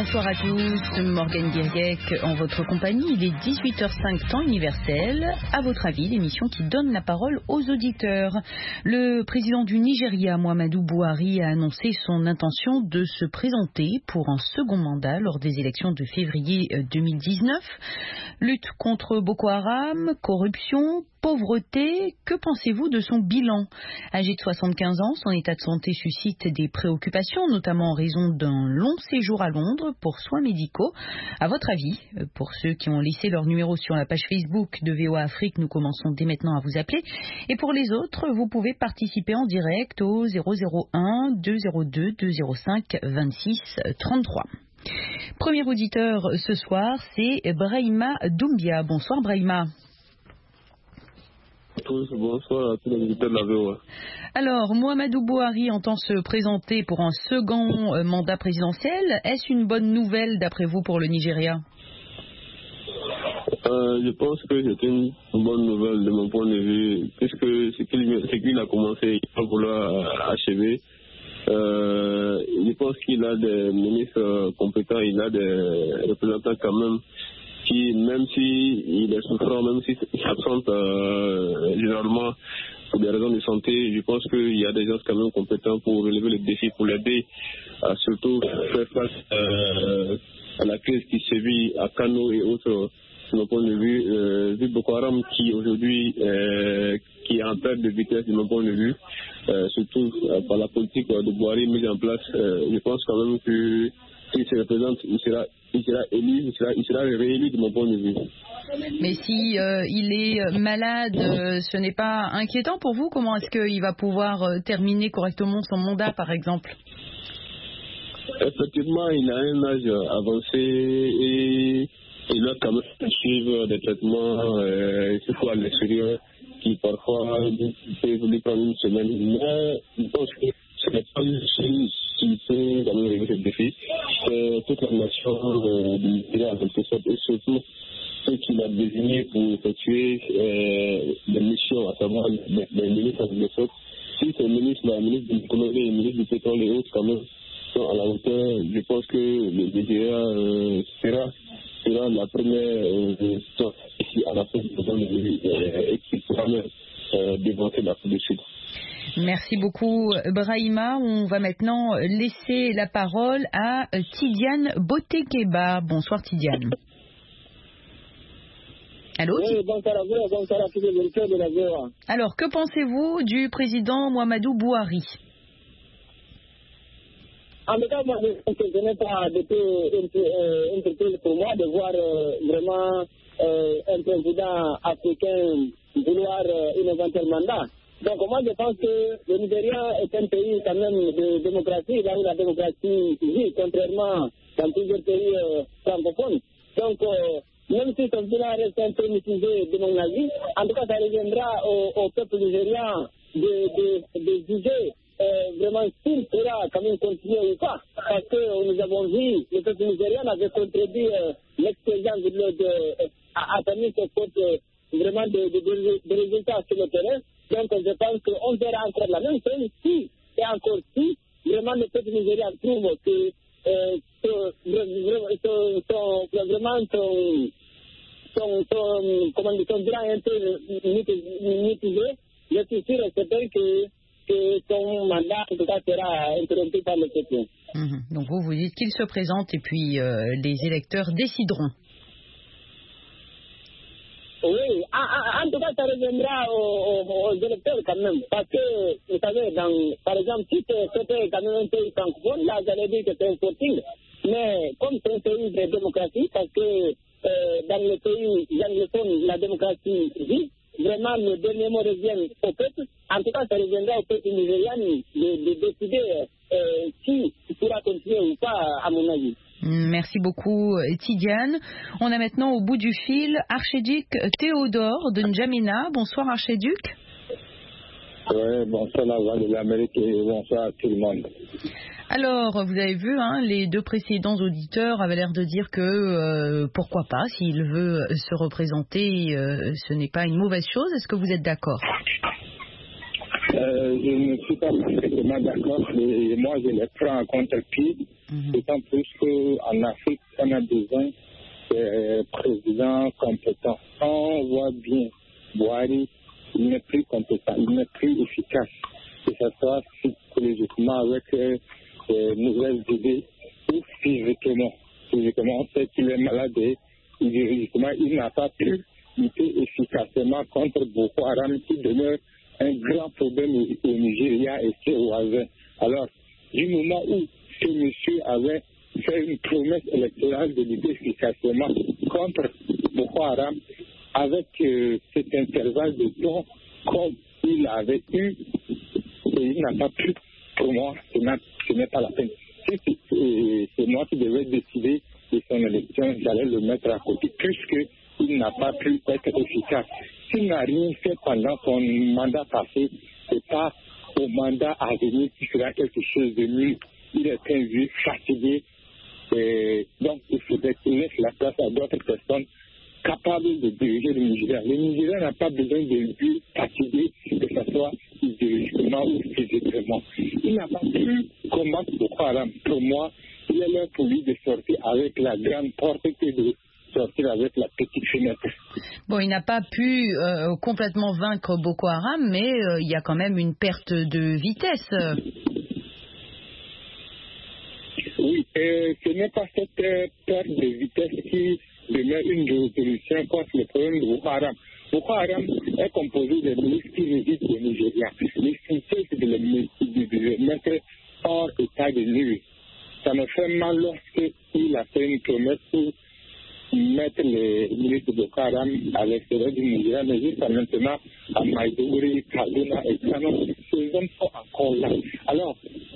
Bonsoir à tous, Morgane Guirguec en votre compagnie. Il est 18h05 temps universel. À votre avis, l'émission qui donne la parole aux auditeurs. Le président du Nigeria, Muhammadu Buhari, a annoncé son intention de se présenter pour un second mandat lors des élections de février 2019. Lutte contre Boko Haram, corruption, pauvreté, que pensez-vous de son bilan? Âgé de 75 ans, son état de santé suscite des préoccupations, notamment en raison d'un long séjour à Londres pour soins médicaux. À votre avis, pour ceux qui ont laissé leur numéro sur la page Facebook de VOA Afrique, nous commençons dès maintenant à vous appeler. Et pour les autres, vous pouvez participer en direct au 001 202 205 26 33. Premier auditeur ce soir, c'est Brahima Doumbia. Bonsoir Brahima. Bonsoir à tous les auditeurs de la VOA. Alors, Muhammadu Buhari entend se présenter pour un second mandat présidentiel. Est-ce une bonne nouvelle d'après vous pour le Nigeria? Je pense que c'est une bonne nouvelle de mon point de vue, puisque ce qu'il a commencé, il va vouloir achever. Je pense qu'il a des ministres compétents, il a des représentants quand même qui, même s'il est souffrant, même s'il s'absente généralement pour des raisons de santé, je pense qu'il y a des gens quand même compétents pour relever les défis, pour l'aider à surtout faire face à la crise qui sévit à Kano et autres. De mon point de vue, vu Boko Haram qui aujourd'hui qui est en perte de vitesse de mon point de vue, surtout par la politique de Buhari mise en place, je pense quand même que s'il se représente, il sera élu, il sera réélu de mon point de vue. Mais si il est malade, ce n'est pas inquiétant pour vous? Comment est-ce qu'il va pouvoir terminer correctement son mandat, par exemple? Effectivement, il a un âge avancé et il doit quand même suivre des traitements, surtout à l'extérieur, qui parfois peuvent lui prendre une semaine. Mais je pense que ce n'est pas lui seul qui peut quand même régler ce défi. C'est toute la nation du Nigeria en quelque sorte, et surtout ceux qu'il a désignés pour effectuer des missions, à savoir les ministres de l'Europe. Si ces ministres, la ministre de l'économie, le ministre du pétrole et autres, quand même, sont à la hauteur, je pense que le Nigeria sera la première ici à la fin du programme et qui pourra même développer l'Afrique du Sud. Merci beaucoup Brahima. On va maintenant laisser la parole à Tidiane Botekeba. Bonsoir Tidiane. Allô? Oui, bonsoir à vous, bonsoir à tous les auditeurs de la VOA. Alors, que pensez-vous du président Muhammadu Buhari? En tout cas, moi, je n'ai pas été une surprise pour moi de voir vraiment un président africain vouloir un éventuel mandat. Donc, moi, je pense que le Nigeria est un pays quand même de démocratie, là où la démocratie vit, contrairement dans plusieurs pays francophones. Donc, même si son bilan reste un peu mitigé de mon avis, en tout cas, ça reviendra au peuple nigérian de juger vraiment s'il pourra quand même continuer ou pas. Parce que nous avons vu, le peuple nigérien avait contredit l'expérience à permis ce faute vraiment de résultats sur le terrain. Donc je pense qu'on verra encore la même chose si, et encore si, vraiment le peuple nigérien trouve que vraiment son bilan est un peu mitigé. Je suis sûr et certain que son mandat, en tout cas, sera interrompu par le peuple. Donc vous dites qu'il se présente et puis les électeurs décideront. Oui, en tout cas, ça reviendra aux électeurs quand même. Parce que, vous savez, par exemple, si c'était quand même un pays francophone, là, j'allais dire que c'est un sporting. Mais comme c'est un pays de démocratie, parce que dans le pays anglophone, la démocratie vit, vraiment, le dernier mot revient au peuple. En tout cas, ça reviendra au peuple nigérian de décider qui pourra continuer ou pas, à mon avis. Merci beaucoup Tidiane. On a maintenant au bout du fil Archiduc Théodore de N'Djamena. Bonsoir Archiduc. Oui, bonsoir la voix de l'Amérique et bonsoir à tout le monde. Alors, vous avez vu, les deux précédents auditeurs avaient l'air de dire que pourquoi pas, s'il veut se représenter, ce n'est pas une mauvaise chose. Est-ce que vous êtes d'accord? Je ne suis pas parfaitement d'accord et moi je les prends en contre-pied, d'autant plus qu'en Afrique, on a besoin de présidents compétents. On voit bien, Buhari, il n'est plus compétent, il n'est plus efficace, que ce soit psychologiquement avec de nouvelles idées ou physiquement. Physiquement, on sait qu'il est malade et justement, il n'a pas pu lutter efficacement contre Boko Haram qui demeure un grand problème au Nigeria et ses voisins. Alors, du moment où ce monsieur avait fait une promesse électorale de lutter efficacement contre Boko Haram, avec cet intervalle de temps comme il avait eu, et il n'a pas pu, pour moi, ce n'est pas la peine. Si c'est moi qui devais décider de son élection, j'allais le mettre à côté, puisqu'il n'a pas pu être efficace. S'il n'a rien fait pendant son mandat passé, c'est pas au mandat à venir qui sera quelque chose de mieux. Il est un vieux fatigué, et donc il faudrait qu'il laisse la place à d'autres personnes capables de diriger le Nigeria. Le Nigeria n'a pas besoin de vieux fatigués, que ce soit idéologiquement ou physiquement. Il n'a pas pu combattre Boko Haram. Pour moi, il est l'heure pour lui de sortir avec la grande porte que de sortir avec la petite fenêtre. Bon, il n'a pas pu complètement vaincre Boko Haram, mais il y a quand même une perte de vitesse. Oui, ce n'est pas cette perte de vitesse qui demeure une résolution contre le problème de Boko Haram. Boko Haram est composé de milices qui résident au Nigeria. L'essentiel, c'est de les mettre hors état de nuire. Ça me fait mal lorsqu'il a fait une promesse pour mettre les milices de Boko Haram à l'extérieur du Nigeria, mais jusqu'à maintenant, à Maïdouri, Kaduna et Kano, ces hommes sont encore là. Alors,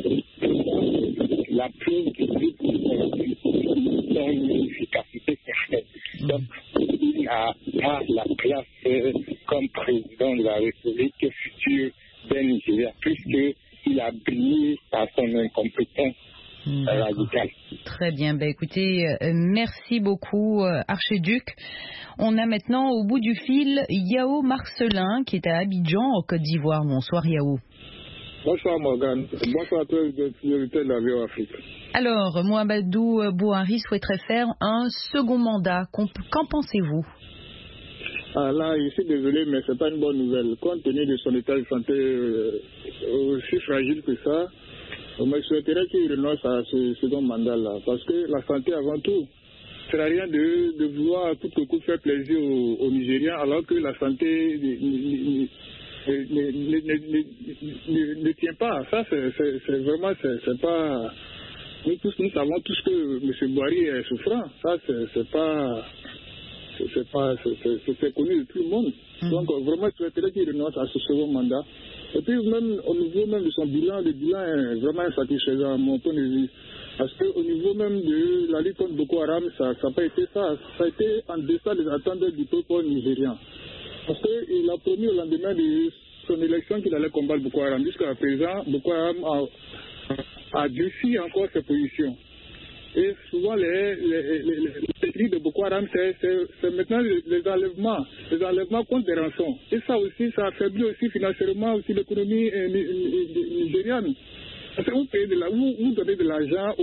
la preuve de son efficacité certaine. Donc, il n'a pas la place comme président de la République future d'un Nigeria, puisqu'il a brillé par son incompétence radicale. Très bien. Ben, écoutez, merci beaucoup, Archiduc. On a maintenant au bout du fil Yao Marcelin, qui est à Abidjan, en Côte d'Ivoire. Bonsoir, Yao. Bonsoir Morgane, bonsoir à tous les priorités de la vie en Afrique. Alors, Mouamadou Buhari souhaiterait faire un second mandat. Qu'en pensez-vous? Là, je suis désolé, mais ce n'est pas une bonne nouvelle. Compte tenu de son état de santé aussi fragile que ça, je souhaiterais qu'il renonce à ce second mandat-là. Parce que la santé avant tout, ça ne sert à rien de vouloir à tout coup faire plaisir aux Nigériens alors que la santé ne tient pas. Ça, c'est vraiment, c'est pas. Nous tous, nous savons tous que M. Buhari est souffrant. Ça, c'est connu de tout le monde. Donc, vraiment, je souhaiterais qu'il renonce à ce second mandat. Et puis, même au niveau même de son bilan, le bilan est vraiment insatisfaisant à mon point de vue. Parce qu'au niveau même de la lutte contre Boko Haram, ça n'a pas été ça. Ça a été en deçà des attentes du peuple nigérien. Parce qu'il a promis au lendemain de son élection qu'il allait combattre Boko Haram. Jusqu'à présent, Boko Haram a durci encore ses positions. Et souvent, les cris de Boko Haram, c'est maintenant les enlèvements contre des rançons. Et ça aussi, ça affaiblit aussi financièrement aussi l'économie nigériane. Parce que vous donnez de l'argent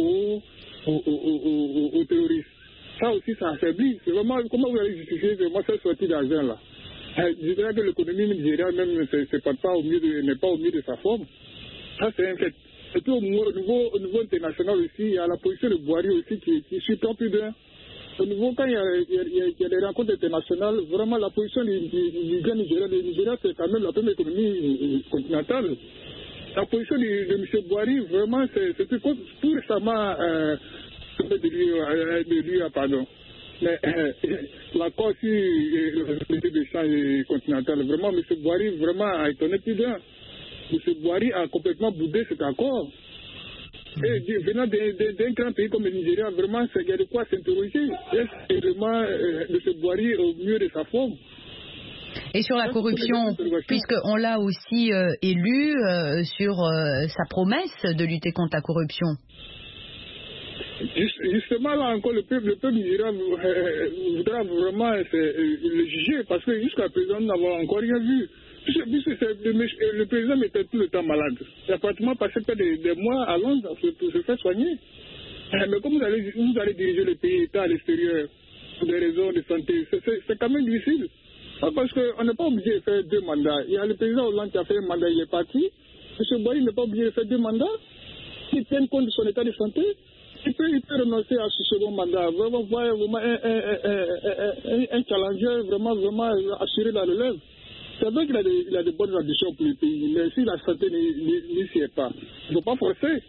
aux terroristes. Ça aussi, ça affaiblit. C'est vraiment, comment vous allez justifier vraiment cette sortie d'argent-là? Je dirais que l'économie nigériane même n'est pas au mieux de sa forme. Ça, c'est un fait. Et puis au niveau international aussi, il y a la position de Buhari aussi qui surprend plus d'un. Au niveau, quand il y a des rencontres internationales, vraiment la position du Nigeria, le Nigeria c'est quand même la première économie continentale. La position de M. Buhari, vraiment, c'est tout récemment de lui, pardon. Mais l'accord sur le d'échange continental, vraiment, M. Buhari vraiment a étonné plus d'un. M. Buhari a complètement boudé cet accord. Et venant d'un grand pays comme le Nigeria, vraiment, il y a de quoi s'interroger. Est-ce vraiment M. Buhari au mieux de sa forme? Et sur la corruption, puisqu'on l'a aussi élu sur sa promesse de lutter contre la corruption. Justement, là encore, le peuple nigérien voudra vraiment le juger, parce que jusqu'à présent, nous n'avons encore rien vu. Le président était tout le temps malade. Il a pratiquement passé des mois à Londres pour se faire soigner. Mais comme vous allez diriger le pays à l'extérieur pour des raisons de santé, c'est quand même difficile. Parce qu'on n'est pas obligé de faire 2 mandats. Il y a le président Hollande qui a fait un mandat, il est parti. M. Bory n'est pas obligé de faire 2 mandats. Il tient compte de son état de santé. Il peut renoncer à ce second mandat. Vraiment voir un challenger vraiment assurer la relève. C'est vrai qu'il a de bonnes ambitions pour le pays, mais si la santé n'y s'y est pas, il ne faut pas forcer.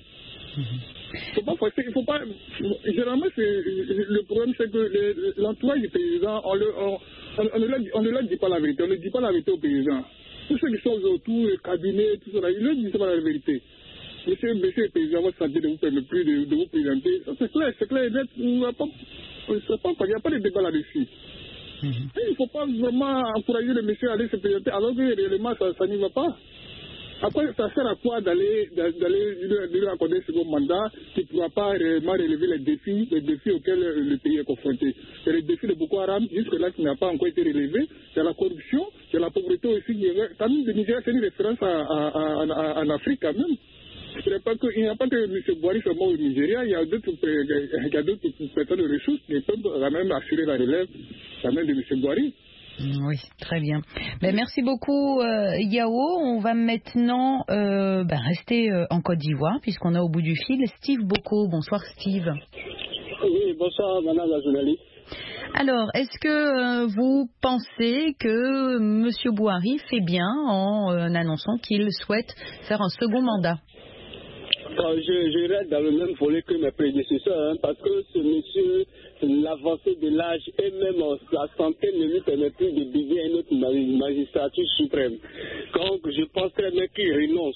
Il faut pas. Généralement, le problème, c'est que l'entourage du président, on ne leur dit pas la vérité. On ne dit pas la vérité au président. Tous ceux qui sont autour, le cabinet, tout ça, ils ne leur disent pas la vérité. Monsieur le président, votre santé ne vous permet plus de vous présenter. C'est clair et net. Il n'y a pas de débat là-dessus. Il ne faut pas vraiment encourager le monsieur à aller se présenter alors que réellement ça n'y va pas. Après, ça sert à quoi d'aller lui accorder ce second mandat qui ne pourra pas réellement relever les défis auxquels le pays est confronté. C'est le défi de Boko Haram, jusque-là, qui n'a pas encore été relevé. C'est la corruption, c'est la pauvreté aussi. Quand même, le Nigeria, c'est une référence en Afrique quand même. Il n'y a pas que M. Bory seulement au Nigeria, il y a d'autres personnes de ressources qui peuvent quand même assurer la relève quand même de M. Bory. Oui, très bien. Merci beaucoup Yao. On va maintenant rester en Côte d'Ivoire puisqu'on a au bout du fil Steve Boko. Bonsoir Steve. Oui, bonsoir madame la journaliste. Alors, est-ce que vous pensez que M. Bory fait bien en annonçant qu'il souhaite faire un second mandat? Je reste dans le même volet que mes prédécesseurs, parce que ce monsieur, l'avancée de l'âge et même la santé ne lui permet plus de briguer une autre magistrature suprême. Donc je pense très bien qu'il renonce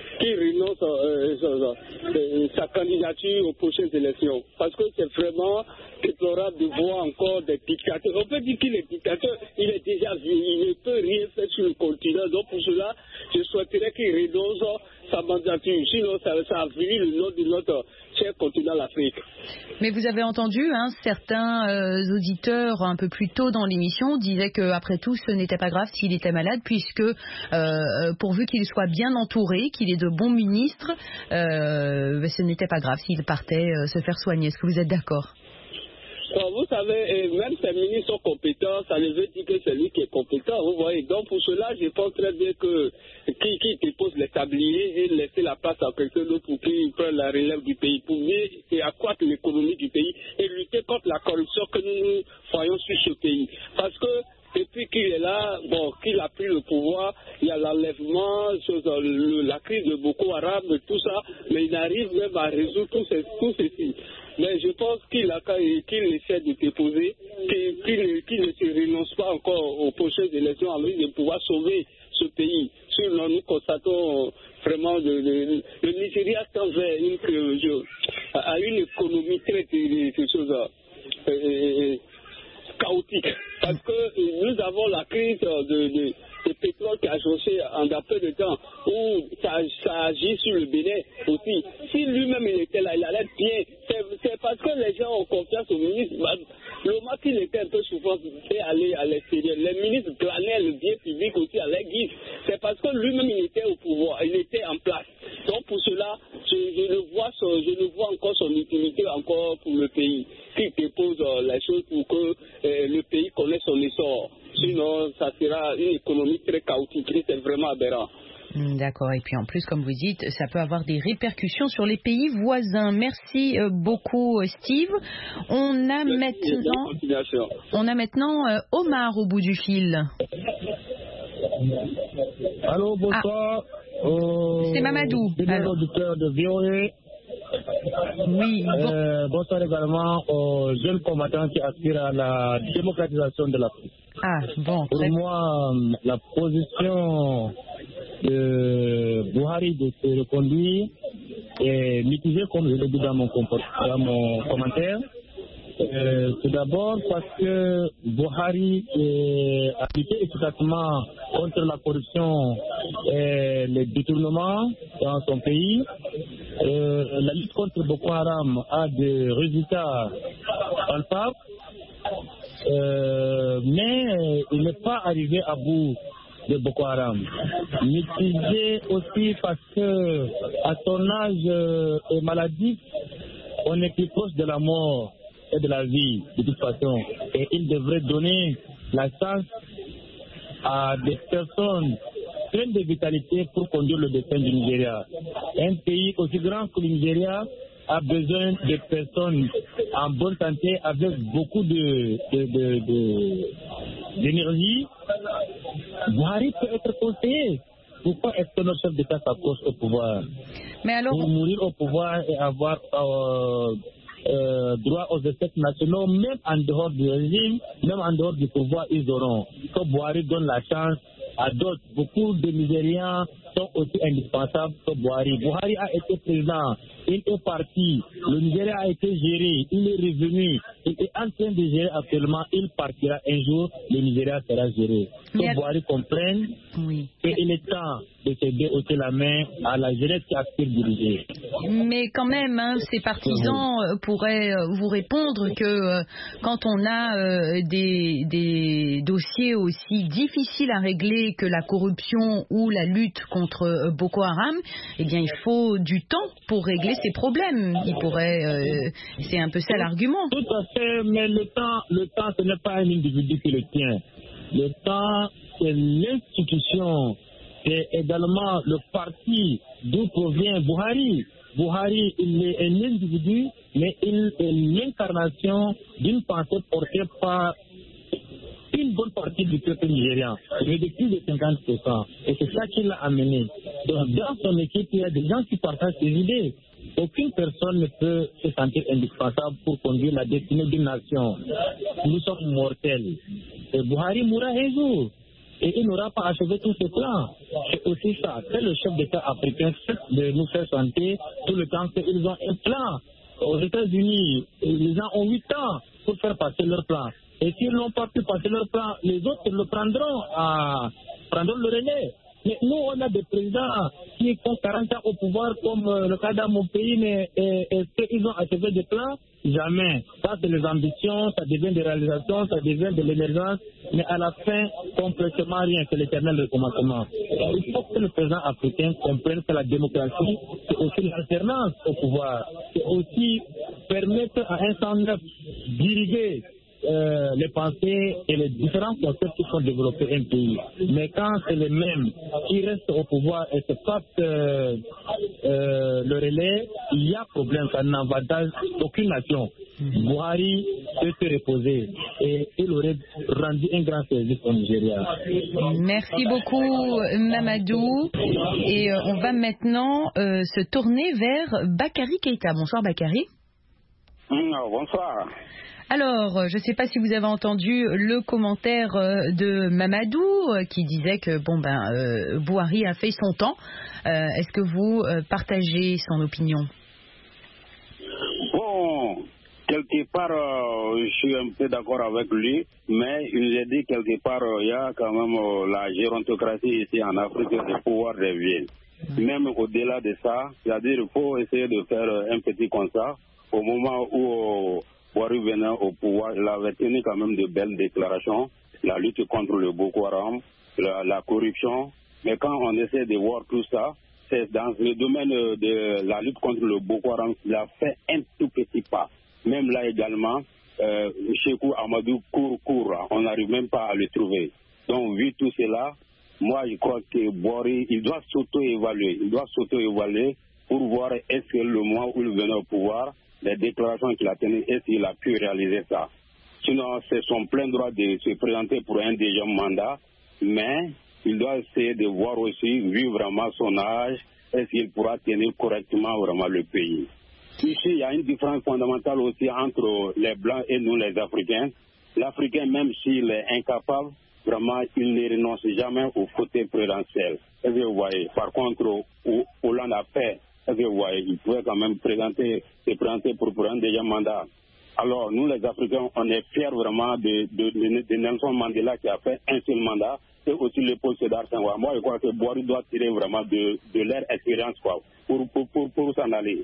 sa candidature aux prochaines élections. Parce que c'est vraiment déplorable de voir encore des dictateurs. On peut dire qu'il est dictateur, il est déjà vieux, il ne peut rien faire sur le continent. Donc pour cela, je souhaiterais qu'il renonce sa mandature. Sinon, ça a vu le nom de notre cher continent, l'Afrique. Mais vous avez entendu, certains auditeurs un peu plus tôt dans l'émission disaient qu'après tout, ce n'était pas grave s'il était malade, puisque pourvu qu'il soit bien entouré, qu'il ait de bons ministres, ce n'était pas grave s'il partait se faire soigner. Est-ce que vous êtes d'accord? Vous savez, même ces ministres sont compétents, ça ne veut dire que c'est lui qui est compétent, vous voyez. Donc pour cela, je pense très bien que qui dépose les tabliers et laisser la place à quelqu'un d'autre pour qu'il prenne la relève du pays, pour mieux accroître l'économie du pays et lutter contre la corruption que nous voyons sur ce pays. Parce que depuis qu'il est là, qu'il a pris le pouvoir, il y a l'enlèvement, la crise de Boko Haram, tout ça, mais il arrive même à résoudre tout ceci. Mais je pense qu'il essaie de déposer, qu'il ne se renonce pas encore aux prochaines élections en vue de pouvoir sauver ce pays. Sinon, nous constatons vraiment le Nigeria tend vers une économie très chaotique. Parce que nous avons la crise de pétrole qui a changé en peu de temps, où ça agit sur le Bénin aussi. Si lui-même il était là, il allait bien. C'est parce que les gens ont confiance au ministre. Le moment qu'il était un peu souffrant et aller à l'extérieur, les ministres glanaient le bien public aussi à leur guise. C'est parce que lui-même il était au pouvoir, il était en place. Donc pour cela, je ne vois encore son utilité encore pour le pays. Qu'il dépose les choses pour que le pays connaisse son essor. Sinon, ça sera une économie très chaotique. C'est vraiment aberrant. D'accord. Et puis en plus, comme vous dites, ça peut avoir des répercussions sur les pays voisins. Merci beaucoup, Steve. On a maintenant Omar au bout du fil. Allô, bonsoir. C'est Mamadou. Auditeur de VOA. Oui. Bonsoir également aux jeunes combattants qui aspirent à la démocratisation de l'Afrique. Pour moi, la position de Buhari de se reconduire est mitigée, comme je l'ai dit dans mon commentaire. Tout d'abord parce que Buhari a lutté efficacement contre la corruption et les détournements dans son pays. La lutte contre Boko Haram a des résultats palpables, mais il n'est pas arrivé à bout de Boko Haram. Mitigé aussi parce que à son âge et maladif, on est plus proche de la mort et de la vie de toute façon. Et il devrait donner la chance à des personnes pleines de vitalité pour conduire le destin du Nigeria. Un pays aussi grand que le Nigeria a besoin de personnes en bonne santé avec beaucoup d'énergie. Buhari peut être conseillé. Pourquoi est-ce que notre chef d'État s'approche au pouvoir? Mais alors... Pour mourir au pouvoir et avoir droit aux effets nationaux, même en dehors du régime, même en dehors du pouvoir, ils auront. Que Buhari donne la chance à d'autres. Beaucoup de Nigériens sont aussi indispensables que Buhari. Buhari a été président, il est parti, le Nigeria a été géré, il est revenu, il est en train de gérer actuellement, il partira un jour, le Nigeria sera géré. Que Buhari comprenne qu'il est temps de céder aussi la main à la jeunesse qui aspire diriger. Mais quand même, hein, ces partisans pourraient vous répondre que quand on a des dossiers aussi difficiles à régler que la corruption ou la lutte contre Boko Haram, eh bien il faut du temps pour régler ces problèmes. Il pourrait, c'est un peu ça l'argument. Tout à fait, mais le temps, ce n'est pas un individu qui le tient. Le temps, c'est l'institution. C'est également le parti d'où provient Buhari. Buhari, il est un individu, mais il est l'incarnation d'une pensée portée par une bonne partie du peuple nigérien, mais de plus de 50%. Et c'est ça qui l'a amené. Donc, dans son équipe, il y a des gens qui partagent ses idées. Aucune personne ne peut se sentir indispensable pour conduire la destinée d'une nation. Nous sommes mortels. Et Buhari mourra un jour. Et il n'aura pas achevé tous ses plans. C'est aussi ça. C'est le chef d'État africain de nous faire chanter tout le temps qu'ils ont un plan. Aux États-Unis, les gens ont 8 ans pour faire passer leur plan. Et s'ils n'ont pas pu passer leur plan, les autres le prendront le relais. Mais nous, on a des présidents qui font 40 ans au pouvoir, comme le cas dans mon pays, mais est-ce qu'ils ont achevé des plans? Jamais. Ça, c'est les ambitions, ça devient des réalisations, ça devient de l'émergence, mais à la fin, complètement rien, c'est l'éternel recommencement. Il faut que le président africain comprenne que la démocratie, c'est aussi l'alternance au pouvoir. C'est aussi permettre à un centre neuf d'irriguer les pensées et les différents concepts qui sont développés un pays. Mais quand c'est les mêmes qui restent au pouvoir et se passent le relais, il y a problème, ça n'avantage aucune nation. Buhari peut se reposer et il aurait rendu un grand service au Nigeria. Merci beaucoup Mamadou. Et on va maintenant se tourner vers Bakary Keïta. Bonsoir Bakary. Bonsoir. Alors, je ne sais pas si vous avez entendu le commentaire de Mamadou qui disait que Buhari a fait son temps. Est-ce que vous partagez son opinion? Bon, quelque part, je suis un peu d'accord avec lui, mais il nous a dit quelque part, il y a quand même la gérontocratie ici en Afrique, le pouvoir revient. Même au-delà de ça, c'est-à-dire qu'il faut essayer de faire un petit constat. Au moment où Buhari venait au pouvoir, il avait tenu quand même de belles déclarations, la lutte contre le Boko Haram, la corruption. Mais quand on essaie de voir tout ça, c'est dans le domaine de la lutte contre le Boko Haram qu'il a fait un tout petit pas. Même là également, Cheikh Amadou court, on n'arrive même pas à le trouver. Donc vu tout cela, moi je crois que Buhari, il doit s'auto-évaluer pour voir est-ce que le mois où il venait au pouvoir, les déclarations qu'il a tenues, est-ce qu'il a pu réaliser ça. Sinon, c'est son plein droit de se présenter pour un deuxième mandat, mais il doit essayer de voir aussi, vu vraiment son âge, est-ce qu'il pourra tenir correctement vraiment le pays. Ici, il y a une différence fondamentale aussi entre les Blancs et nous, les Africains. L'Africain, même s'il est incapable, vraiment, il ne renonce jamais au côté présidentiel. Est-ce que vous voyez? Par contre, Hollande a fait. Vous voyez, il pouvait quand même se présenter pour un deuxième mandat. Alors, nous les Africains, on est fiers vraiment de Nelson Mandela qui a fait un seul mandat, et aussi le Paul Sédar Senghor. Moi, je crois que Buhari doit tirer vraiment de leur expérience pour s'en aller.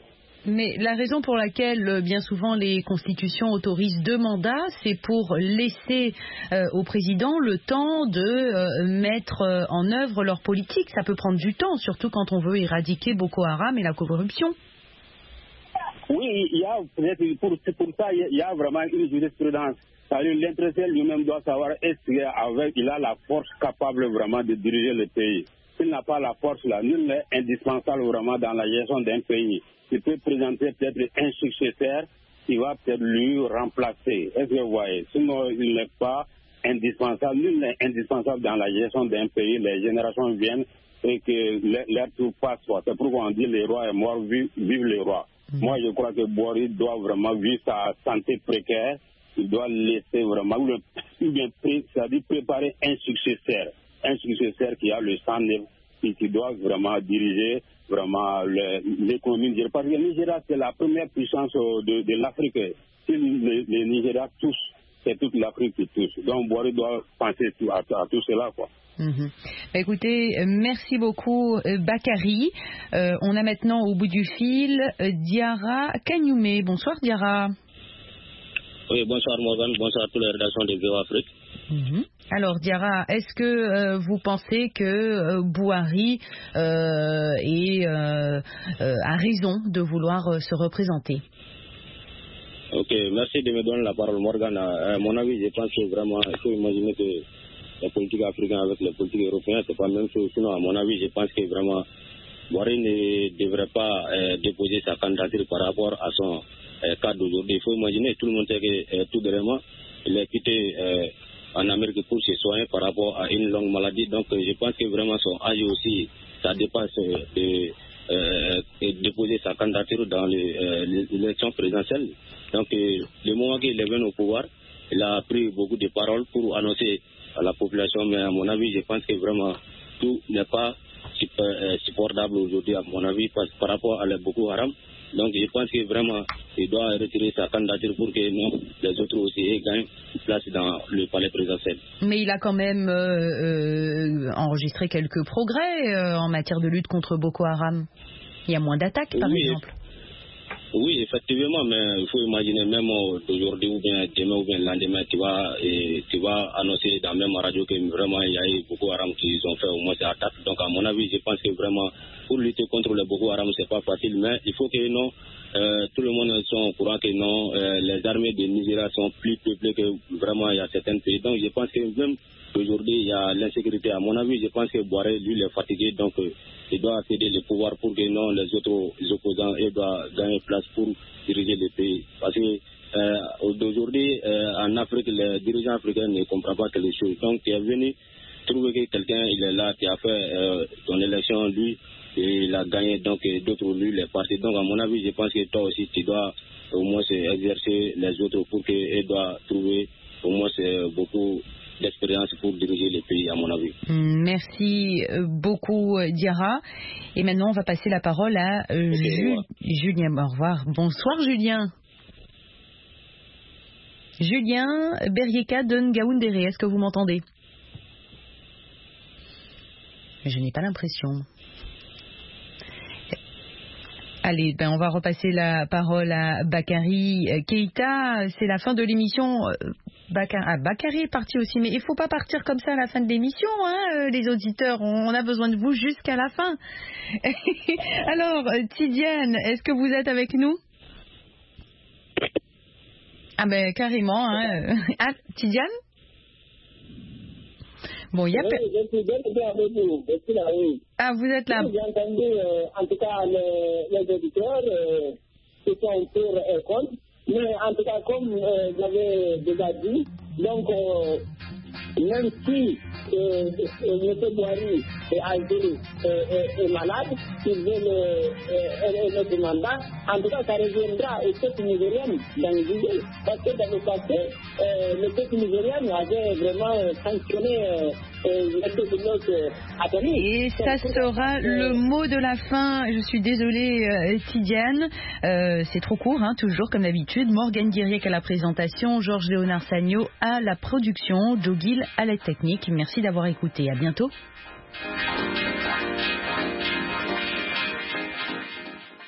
Mais la raison pour laquelle bien souvent les constitutions autorisent 2 mandats, c'est pour laisser au président le temps de mettre en œuvre leur politique. Ça peut prendre du temps, surtout quand on veut éradiquer Boko Haram et la corruption. Oui, il y a pour ça il y a vraiment une jurisprudence. L'intéressé lui-même doit savoir est-ce qu'il a la force capable vraiment de diriger le pays. S'il n'a pas la force là, nul n'est indispensable vraiment dans la gestion d'un pays. Il peut présenter peut-être un successeur qui va peut-être lui remplacer. Est-ce que vous voyez? Sinon, il n'est pas indispensable. Nul n'est indispensable dans la gestion d'un pays. Les générations viennent et que leur tour passe. C'est pourquoi on dit les rois est mort, vive les rois. Moi, je crois que Boari doit vraiment, vu sa santé précaire, il doit laisser vraiment, c'est-à-dire préparer un successeur qui a le sang neuf et qui doit vraiment diriger vraiment l'économie nigérienne. Parce que le Nigeria, c'est la première puissance de l'Afrique. Si le Nigeria touche, c'est toute l'Afrique qui touche. Donc, Boari doit penser à tout cela, quoi. Écoutez, merci beaucoup Bakary. On a maintenant au bout du fil Diarra Kagnoumé. Bonsoir Diarra. Oui, bonsoir Morgan, bonsoir à toutes les rédactions de VOA Afrique. Alors Diarra, est-ce que vous pensez que Boari a raison de vouloir se représenter? Ok, merci de me donner la parole Morgan. À mon avis, je pense que vraiment, il faut imaginer que les politiques africaines avec les politiques européennes, c'est pas la même chose. Sinon, à mon avis, je pense que vraiment, Boari ne devrait pas déposer sa candidature par rapport à son cas d'aujourd'hui. Il faut imaginer, tout le monde sait que tout dernièrement, il est quitté en Amérique pour se soigner par rapport à une longue maladie. Donc, je pense que vraiment son âge aussi, ça dépasse de déposer sa candidature dans l'élection présidentielle. Donc, le moment qu'il est venu au pouvoir, il a pris beaucoup de paroles pour annoncer à la population, mais à mon avis, je pense que vraiment tout n'est pas supportable aujourd'hui, à mon avis, par rapport à la Boko Haram. Donc je pense que vraiment, il doit retirer sa candidature pour que les autres aussi gagnent place dans le palais présidentiel. Mais il a quand même enregistré quelques progrès en matière de lutte contre Boko Haram. Il y a moins d'attaques, par exemple. Oui, effectivement, mais il faut imaginer même aujourd'hui ou bien demain ou bien le lendemain, tu vas annoncer dans la même radio que vraiment il y a eu Boko Haram qui ont fait au moins ces attaques. Donc à mon avis, je pense que vraiment pour lutter contre le Boko Haram, c'est pas facile, mais il faut que tout le monde soit au courant que les armées de Nigeria sont plus peuplées que vraiment il y a certains pays. Donc je pense que même aujourd'hui il y a l'insécurité. À mon avis, je pense que Boiré, lui, il est fatigué, donc il doit céder le pouvoir pour que les autres opposants doivent gagner place pour diriger le pays. Parce que d'aujourd'hui, en Afrique, les dirigeants africains ne comprennent pas quelque chose. Donc, tu es venu trouver que quelqu'un, il est là, qui a fait ton élection, lui, et il a gagné, donc d'autres, lui, les partis. Donc, à mon avis, je pense que toi aussi, tu dois au moins exercer les autres pour qu'ils doivent trouver au moins beaucoup d'expérience pour diriger le pays, à mon avis. Merci beaucoup Diarra. Et maintenant, on va passer la parole à Julien. Au revoir. Bonsoir Julien. Julien Berrieka de Ngaoundéré, est-ce que vous m'entendez? Je n'ai pas l'impression. Allez, on va repasser la parole à Bakary Keïta. C'est la fin de l'émission. Bakary est parti aussi, mais il ne faut pas partir comme ça à la fin de l'émission, hein, les auditeurs. On a besoin de vous jusqu'à la fin. Alors, Tidiane, est-ce que vous êtes avec nous? Ah ben carrément, hein. Ah, Tidiane? Bon, il y a je suis bien avec vous. Je suis là, oui. Ah, vous êtes là. J'ai entendu, en tout cas, les auditeurs qui sont pour et contre. Mais en tout cas, comme j'avais déjà dit, donc, même si M. Boari est âgé et malade, il veut un autre mandat, en tout cas, ça reviendra au peuple nigérien dans l'idée. Parce que dans le passé, le peuple nigérien avait vraiment sanctionné et ça sera le mot de la fin. Je suis désolée Tidiane, c'est trop court, hein, toujours comme d'habitude. Morgan Guiriec à la présentation, Georges Léonard Sagno à la production, Joe Gill à la technique. Merci d'avoir écouté, à bientôt.